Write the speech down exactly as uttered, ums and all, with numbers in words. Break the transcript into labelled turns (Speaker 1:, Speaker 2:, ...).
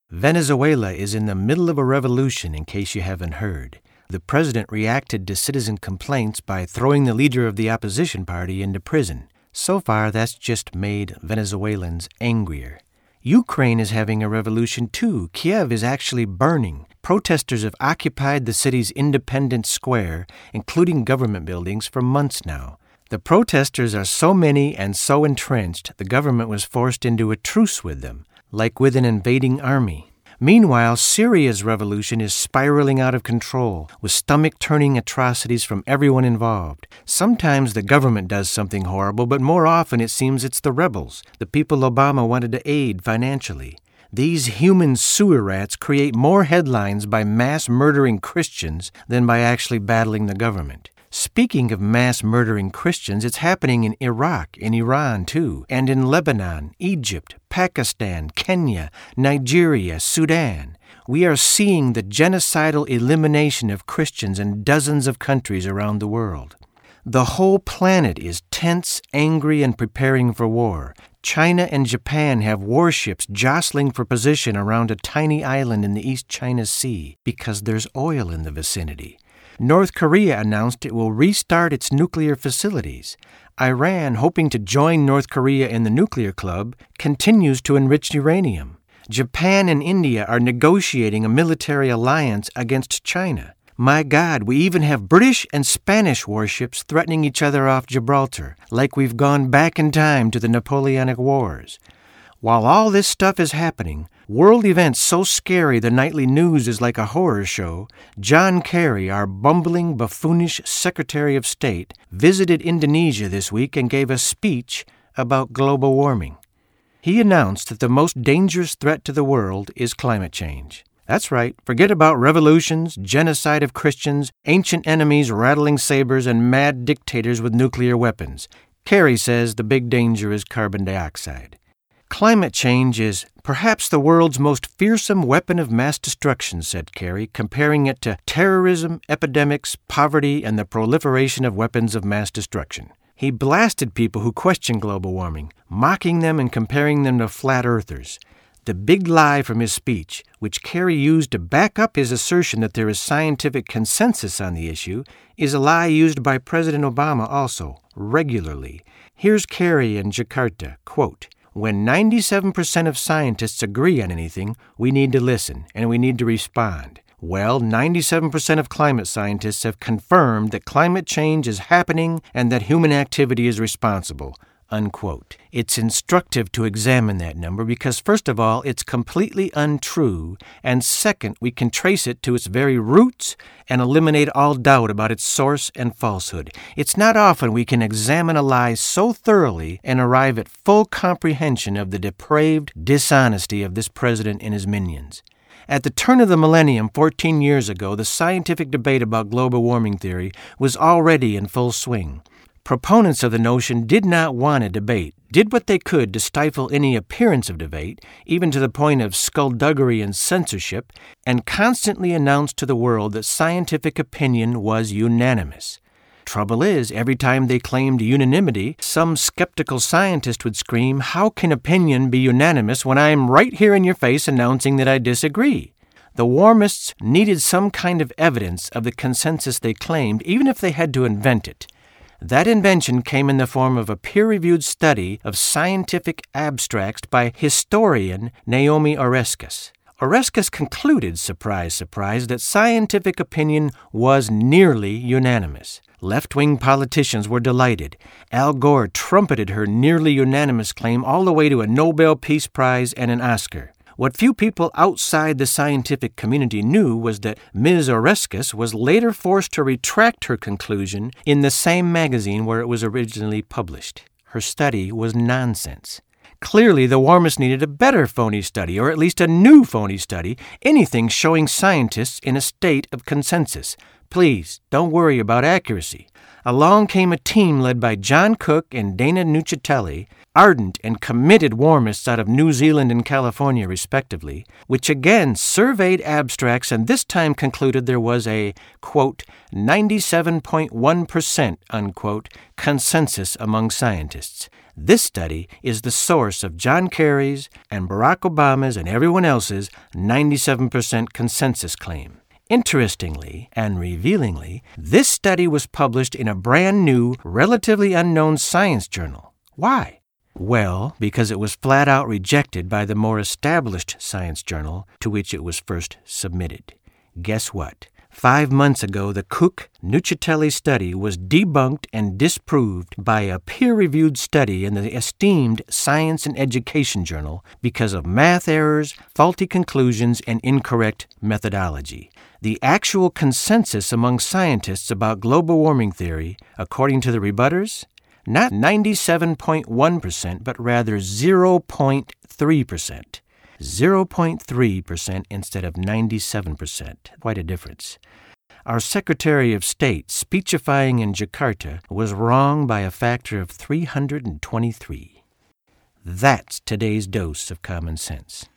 Speaker 1: Venezuela is in the middle of a revolution, in case you haven't heard. The president reacted to citizen complaints by throwing the leader of the opposition party into prison. So far, that's just made Venezuelans angrier. Ukraine is having a revolution too. Kiev is actually burning. Protesters have occupied the city's Independence Square, including government buildings, for months now. The protesters are so many and so entrenched, the government was forced into a truce with them, like with an invading army. Meanwhile, Syria's revolution is spiraling out of control, with stomach-turning atrocities from everyone involved. Sometimes the government does something horrible, but more often it seems it's the rebels, the people Obama wanted to aid financially. These human sewer rats create more headlines by mass-murdering Christians than by actually battling the government. Speaking of mass-murdering Christians, it's happening in Iraq, in Iran too, and in Lebanon, Egypt, Pakistan, Kenya, Nigeria, Sudan. We are seeing the genocidal elimination of Christians in dozens of countries around the world. The whole planet is tense, angry, and preparing for war. China and Japan have warships jostling for position around a tiny island in the East China Sea because there's oil in the vicinity. North Korea announced it will restart its nuclear facilities. Iran, hoping to join North Korea in the nuclear club, continues to enrich uranium. Japan and India are negotiating a military alliance against China. My God, we even have British and Spanish warships threatening each other off Gibraltar, like we've gone back in time to the Napoleonic Wars. While all this stuff is happening, world events so scary the nightly news is like a horror show, John Kerry, our bumbling, buffoonish Secretary of State, visited Indonesia this week and gave a speech about global warming. He announced that the most dangerous threat to the world is climate change. That's right, forget about revolutions, genocide of Christians, ancient enemies rattling sabers, and mad dictators with nuclear weapons. Kerry says the big danger is carbon dioxide. Climate change is perhaps the world's most fearsome weapon of mass destruction, said Kerry, comparing it to terrorism, epidemics, poverty, and the proliferation of weapons of mass destruction. He blasted people who question global warming, mocking them and comparing them to flat earthers. The big lie from his speech, which Kerry used to back up his assertion that there is scientific consensus on the issue, is a lie used by President Obama also, regularly. Here's Kerry in Jakarta, quote, "When ninety-seven percent of scientists agree on anything, we need to listen, and we need to respond. Well, ninety-seven percent of climate scientists have confirmed that climate change is happening and that human activity is responsible." Unquote. It's instructive to examine that number because, first of all, it's completely untrue, and second, we can trace it to its very roots and eliminate all doubt about its source and falsehood. It's not often we can examine a lie so thoroughly and arrive at full comprehension of the depraved dishonesty of this president and his minions. At the turn of the millennium, fourteen years ago, the scientific debate about global warming theory was already in full swing. Proponents of the notion did not want a debate, did what they could to stifle any appearance of debate, even to the point of skullduggery and censorship, and constantly announced to the world that scientific opinion was unanimous. Trouble is, every time they claimed unanimity, some skeptical scientist would scream, "How can opinion be unanimous when I'm right here in your face announcing that I disagree?" The warmists needed some kind of evidence of the consensus they claimed, even if they had to invent it. That invention came in the form of a peer-reviewed study of scientific abstracts by historian Naomi Oreskes. Oreskes concluded, surprise, surprise, that scientific opinion was nearly unanimous. Left-wing politicians were delighted. Al Gore trumpeted her nearly unanimous claim all the way to a Nobel Peace Prize and an Oscar. What few people outside the scientific community knew was that Miz Oreskes was later forced to retract her conclusion in the same magazine where it was originally published. Her study was nonsense. Clearly, the warmists needed a better phony study, or at least a new phony study, anything showing scientists in a state of consensus. Please, don't worry about accuracy. Along came a team led by John Cook and Dana Nuccitelli, ardent and committed warmists out of New Zealand and California, respectively, which again surveyed abstracts and this time concluded there was a, quote, ninety-seven point one percent, unquote, consensus among scientists. This study is the source of John Kerry's and Barack Obama's and everyone else's ninety-seven percent consensus claim. Interestingly and revealingly, this study was published in a brand new, relatively unknown science journal. Why? Well, because it was flat out rejected by the more established science journal to which it was first submitted. Guess what? Five months ago, the Cook-Nuccitelli study was debunked and disproved by a peer-reviewed study in the esteemed Science and Education Journal because of math errors, faulty conclusions, and incorrect methodology. The actual consensus among scientists about global warming theory, according to the rebutters, not ninety-seven point one percent, but rather zero point three percent. zero point three percent instead of ninety-seven percent. Quite a difference. Our Secretary of State, speechifying in Jakarta, was wrong by a factor of three hundred twenty-three. That's today's dose of common sense.